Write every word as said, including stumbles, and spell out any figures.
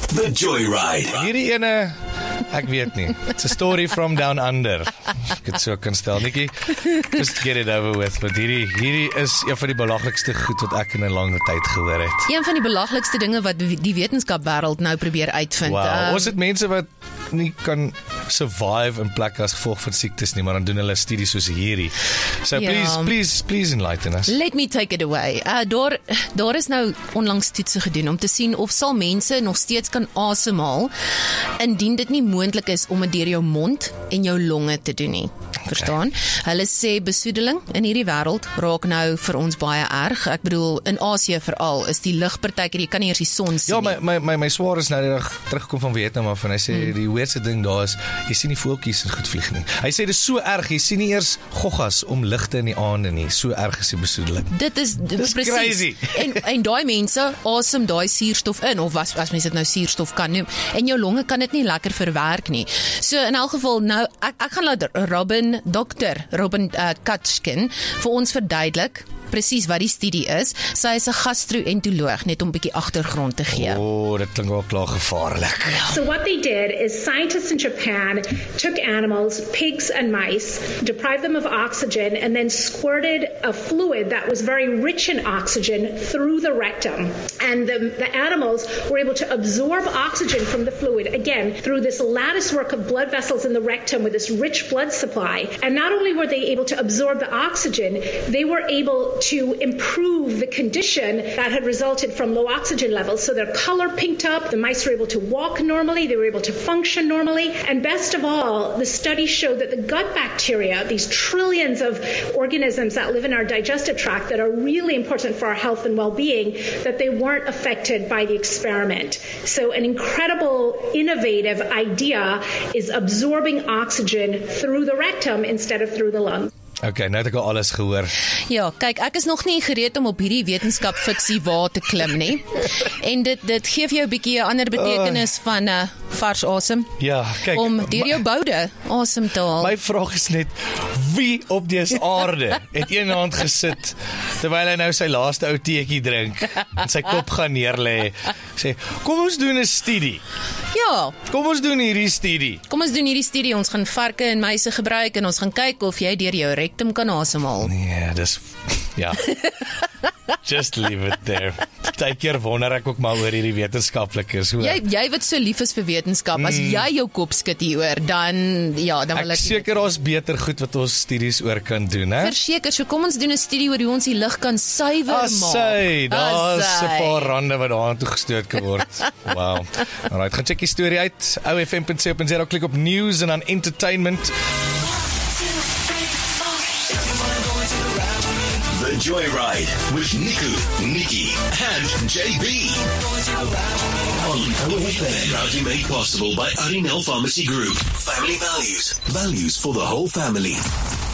The Joyride. Hierdie ene, ek weet nie. It's a story from down under. Ek het so kan stel, Nikkie. Just get it over with. Want hierdie, hierdie is een van die belaglikste goed wat ek in 'n lange tyd gehoor het. Een van die belaglikste dinge wat die wetenskapwêreld nou probeer uitvind. Wow, Um, ons het mense wat nie kan survive in plekke as gevolg van siektes nie, maar dan doen hulle studies soos hierdie. So Ja. please, please, please enlighten us. Let me take it away. Uh, daar, daar is nou onlangs toetse gedoen om te sien of sal mense nog steeds kan asemhaal indien dit nie moontlik is om dit deur jou mond en jou longe te doen nie. Verstaan? Hulle sê besoedeling in hierdie wêreld raak nou vir ons baie erg. Ek bedoel, in Asië veral is die lig partykeer, jy kan nie eers die son sien Ja, nie. my, my, my, my swaar is nou die dag teruggekom van Vietnam af en hy sê hmm. die weirdste ding daar is, jy sien nie voeltjies en goed vlieg nie. Hy sê dit is so erg, jy sien nie eers goggas om ligte in die aande nie. So erg is die besoedeling. Dit is, Dis presies. crazy. En en daai mense asem daai suurstof in, of as as mense dit nou suurstof kan noem, en jou longe kan dit nie lekker verwerk nie. So in elk geval nou ek ek gaan laat Robin dokter Robin uh, Katchkin vir ons verduidelik presies wat die studie is. Sy is 'n gastro-entoloog, net om 'n bietjie agtergrond te gee. O, oh, dit klink wel klaar gevaarlik. So what they did is scientists in Japan took animals, pigs and mice, deprived them of oxygen, and then squirted a fluid that was very rich in oxygen through the rectum. And the, the animals were able to absorb oxygen from the fluid, again, through this lattice work of blood vessels in the rectum with this rich blood supply. And not only were they able to absorb the oxygen, they were able to improve the condition that had resulted from low oxygen levels. So their color pinked up, the mice were able to walk normally, they were able to function normally, and best of all, the study showed that the gut bacteria, these trillions of organisms that live in our digestive tract that are really important for our health and well-being, that they weren't affected by the experiment. So an incredible, innovative idea is absorbing oxygen through the rectum instead of through the lungs. Okay, nou het ek al alles gehoor. Ja, kyk, ek is nog nie gereed om op hierdie wetenskap fiksie wa te klim nie. En dit dit gee vir jou 'n bietjie 'n ander betekenis van 'n uh, vars asem. Ja, kyk. Om deur jou boude asem te haal. My vraag is net, wie op dese aarde het een hand gesit terwyl hy nou sy laaste ou teetjie drink en sy kop gaan neerlê, sê, kom ons doen 'n studie. Ja, Kom ons doen hierdie studie. kom ons doen hierdie studie. Ons gaan varke en muise gebruik en ons gaan kyk of jy deur jou rectum kan asemhaal. Nee, dis ja. Just leave it there. Partykeer wonder ek ook maar oor hierdie wetenskaplikes. Hoe Jy jy wat so lief is vir wetenskap, as jy jou kop skud hieroor, dan ja, dan wil ek ek seker daar's beter goed wat ons studies oor kan doen, hè? verseker. So kom ons doen 'n studie oor hoe ons die lug kan suiwer maak. Assy, daar's 'n Assy. paar rande wat daartoe gestoot kan word. Wow. Alright, gaan check die storie uit. O F M punt co punt za, klik op news en dan entertainment. The Joyride with Niku, Nikki, and J B. On O F M. Proudly made possible by Arinel Pharmacy Group. Family values. Values for the whole family.